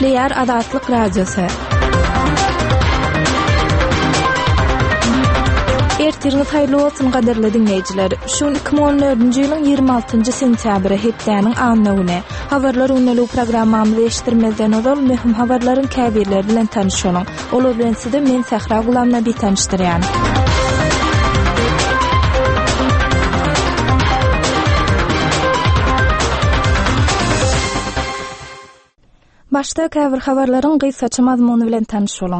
Nükleer Azatlyk Radiosu. Ertiriniz hayırlı olsun qadarly dinleyijiler. Şu 2014-nji ýylyň 26-njy sentýabry hepdeniň annawyny habarlar unaly programmamyzda eşitdirmezden ol möhüm habarlaryň käbirleri bilen tanışyň. Olar bilen sizde men Sahra Gulamna bir tanışdyrýan. Başta käbir habarlaryň gysgaça mazmuny bilen tanışyň.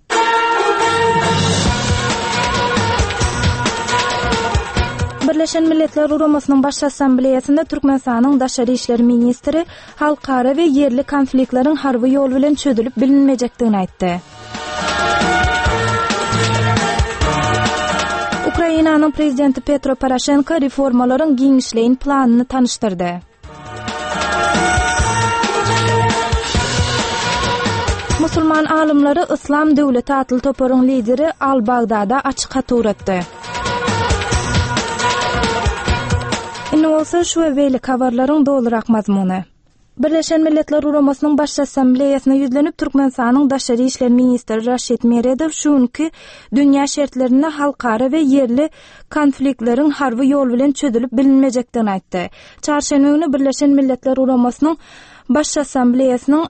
Birleşen Milletler Uramasının Baş Assambleýasynda Türkmenistanyň Daşary işleri ministri halkara we yerli konfliktlaryň harby ýol bilen çözülüp bilinmejekdigini aýtdy. Ukrainanyň prezidenti Petro Poroshenko reformalaryň giňişleýin planyny tanışdyrdy. Musulman alımları İslam Döwleti atly toparyň lideri Al-Baghdada açyk hat uratdy. Indi bolsa şu we habarlaryň dolurak mazmuny. Birleşen Milletler Uramasının Baş Assambleýasyna ýüzlenip Türkmenistanyň Daşary işleri ministri Raşid Meredow şuňky dünýä şertlerini halkara we yerli konfliktleriň harby ýol bilen çözülüp bilinmejekdigini aýtdy. Çarşamba günü Birleşen Milletler Uramasının Baş Assambleýasynyň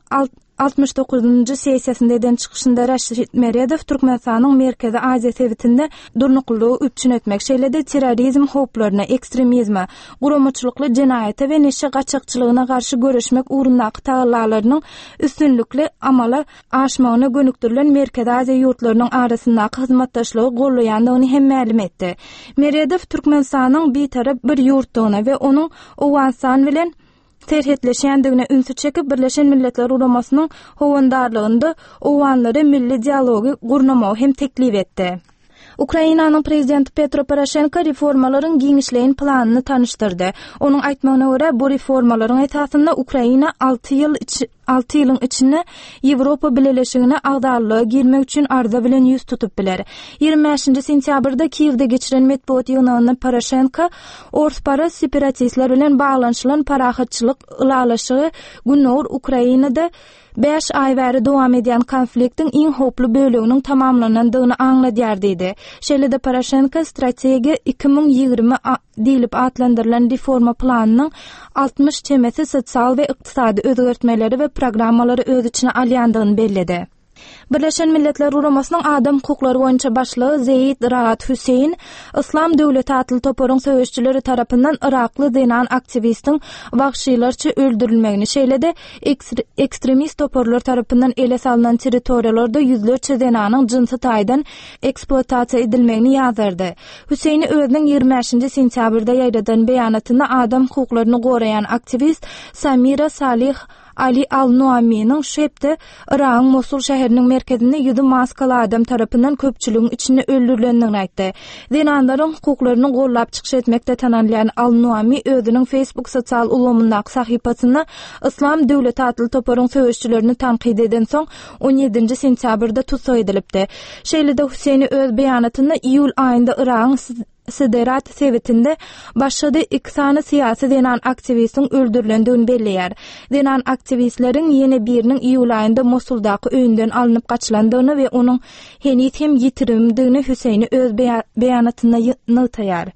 69-njy sessiýasynda eden çykyşynda Raşid Meredow Türkmenistanyň Merkezi Aziýa sewitinde durnuklugy üpçün etmek şeýlede terrorizm howplaryna, ekstremizme, guramaçylykly jenaýata we neşe gaçakçylygyna garşy görüşmek urundaky tagallalarynyň üstünlikli amala aşmagyna gönükdirilen Merkezi Aziýa ýurtlarynyň arasyndaky hyzmatdaşlygy gollaýandygyny hem ma'lum etdi. Meredow Türkmenistanyň bir tarap bir ýurtdygyna we onuň Owganistan bilen terhetleşendigine ünsü çekip Birleşen Milletler Uramasının howandarlygynda owanlary milli dialogy gurnamagy hem teklif etdi. Ukrainanyň prezidenti Petro Poroshenko reformalaryň giňişleýin planyny tanışdyrdy. Onuň aýtmagyna görä bu reformalaryň esasynda Ukraina 6 ýylyň içinde Ýewropa bileşigine agdarlyga girmek üçin arza bilen ýüz tutup biler. 25-nji sentýabrda Kiýewde geçiren medeniýet ýygynyna Poroshenko orspara separatistler bilen baglanyşylan parahatçylyk ulalaşygy günür Ukrainada 5 ay bäri dowam edýän konfliktiň iň hoply böleginiň tamamlanandygyny aňladýar dedi. Şeýlede Poroshenko strategiýa 2020 diýilip atlandyrylan reforma planynyň 60 temesi sosial we ykdysady özgertmeleri we programmalary öz içine alýandygyny bellädi. Birleşen Milletler Uramasının adam hukuklary boýunça başlygy Zeid Raat Hüseyin İslam Döwleti atly toparyň söwüşçileri tarapyndan Irakly denan aktivistiň wagşylarça öldürilmegini şeýlede ekstremist toparlar tarapyndan ele salynan territoriýalarda ýüzlerçe denanyň jynsy taýdan eksploatasiýa edilmegini ýazardy. Hüseyin özüniň 25-nji sentýabrda ýaýradan beýanatynda adam hukuklaryny goraýan aktivist Samira Salih Ali Al-Nuami'nin şepde Irak'ın Mosul şäheriniň merkezinde ýüzü maskaly adam tarapyndan köpçüligiň içinde öldürilendigini aýtdy. Denanlaryň hukuklaryny gollap çykyş etmekde tananýan Al-Nuami özüniň Facebook sosial ulamyndaky sahypasynda İslam Döwleti atly toparyň söwüşçilerini tanqid eden soň 17-nji sentýabrda tutsak edilipdi. Şeýlede Hüseyin öz beýanatynda iýul aýynda Irak'ın Siderat sewitinde başladı iksany siyasi denan aktivistin öldürilendigini belleýär. Denan aktivistleriň ýene biriniň iýul aýynda Mosuldaky öýünden alınıp gaçylandygyny we onuň henüz hem ýitirimdigini Hüseyin öz beýanatynda nytaýar.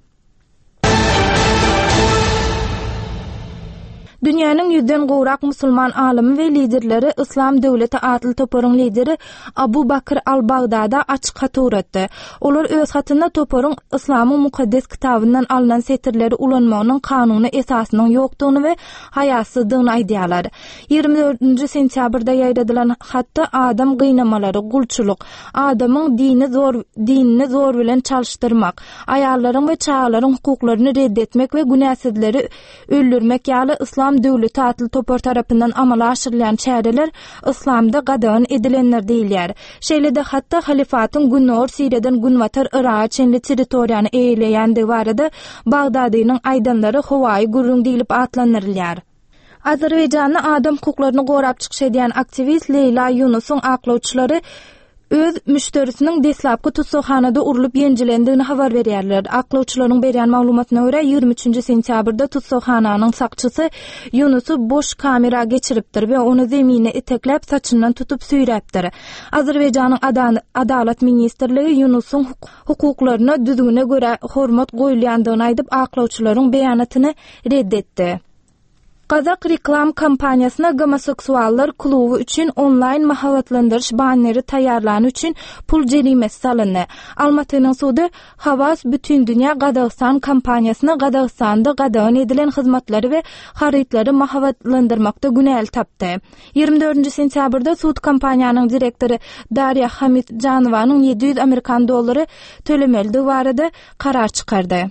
Dünýäniň 100den gowrak musulman alymy we liderleri İslam Döwleti atly toparyň lideri Abu Bakr al-Baghdada açyk hat uratdy. Olar öz hatynda toparyň İslamyň mukaddes kitabyndan alynan setirleri ulanmagynyň kanuny esasynyň ýokdugyny we haýatsızdygyny aýdýarlar. 24-nji sentýabrda ýaýradylan hatda adam gynnamalary, gulçylyk, adamyň dinini zor bilen çalyşdyrmak, aýallaryň we çagalaryň hukuklaryny reddetmek we günäsizleri öldürmek ýaly İslam Döwleti atly topar tarapyndan amala aşyrylan çäreler İslamda gadan edilenler diýilýär. Şeýlede hatda halifatyň günür Siriýadan günwatar Irak'a çenli territoriýany eýleýänди barada Bagdadynyň aýdanlary Howaý gurrun diýilip atlanyrylýar. Azerbaýjanyň adam hukuklaryny gorap çykyş edýän aktivist Leyla Yunusyň aklawçylary öz müşterisiniň deslapky tutsahanada urulyp ýenjilendigini habar berýärler. Aklawçylaryň berýän maglumatyna görä 23 sentýabrda tutsahanyň sakçysy Yunusy boş kamera geçiripdir we onu zemine itekläp saçyndan tutup süýräpdir. Azerbaýjanyň Adalet ministrligi Yunusyň hukuklaryna düzgüne görä hormat goýulýandygyny aýdyp aklawçylaryň beýanatyny reddetdi. Kazak reklam kampanyasına homoseksuallar klubu üçün online mahavatlandyryş banneri taýýarlany üçün pul jerimesi salyndy. Almatynyň sudy Havas bütün dünýä Gadagstan kampanyasına Gadagstanda gadagyn edilen hyzmatlary we harytlary mahavatlandyrmakda günäl tapdy. 24 sentýabrda sud kampaniýanyň direktory Darya Hamidjanowanyň 700 Amerikan dollary tölemeli barada karar çykardy.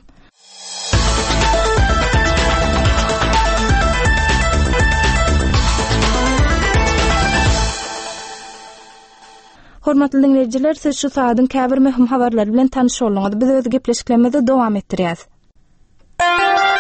Hormatly dinleyijiler, siz şu saatyň käbir möhüm habarlary bilen tanyş bolýaňyz. Biz öz gepleşiklerimizi dowam etdirýäs.